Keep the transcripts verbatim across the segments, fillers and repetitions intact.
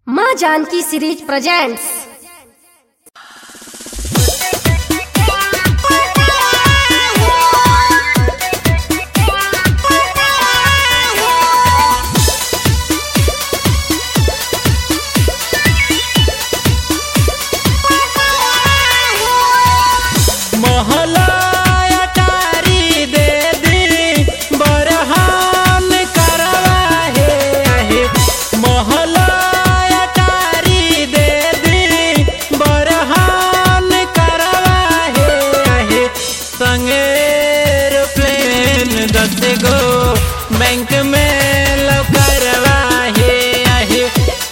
माँ Janaki series presents. Bank में लौकरवा हे आहे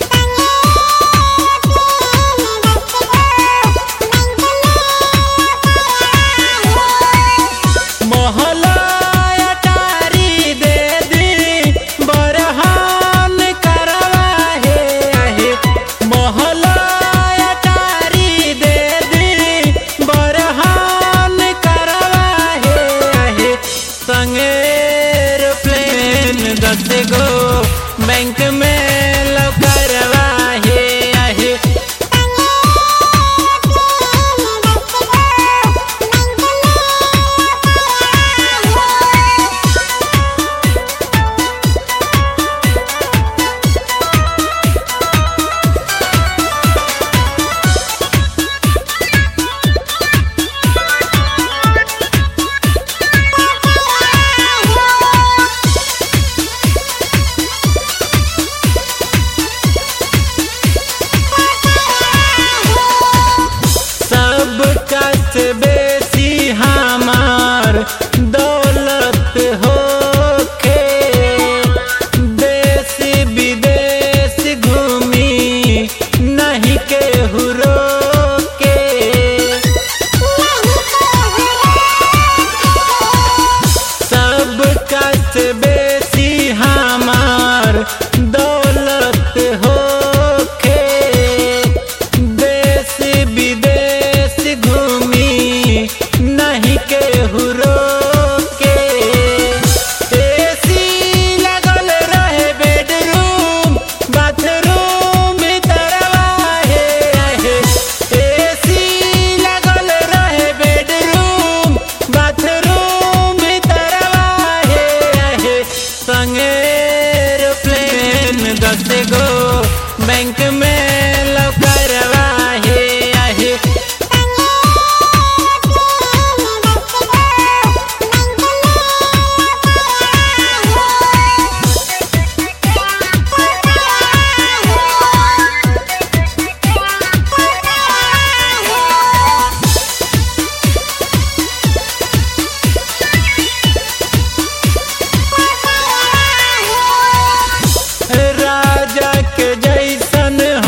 मोहला अटारी दे दी बरहान करवा हे आहे मोहला अटारी दे दी बरहान करवा हे आहे संगे दस गो बैंक में लौकरवा हे आहे बेसी हमार दौलत होखे देश विदेश घूमी नहीं के हुरो के सब कस बेसी हमार दौलत होखे देश विदेश घूमी नहीं के हुरो के एसी लगल रहे बेडरूम बाथरूम भीतरवा हे आहे एसी लगल रहे बेडरूम बाथरूम भीतरवा हे आहे संगे एरोप्लेन दस गो बैंक में लौकरवा हे आहे राजा के जैसन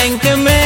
बैंक में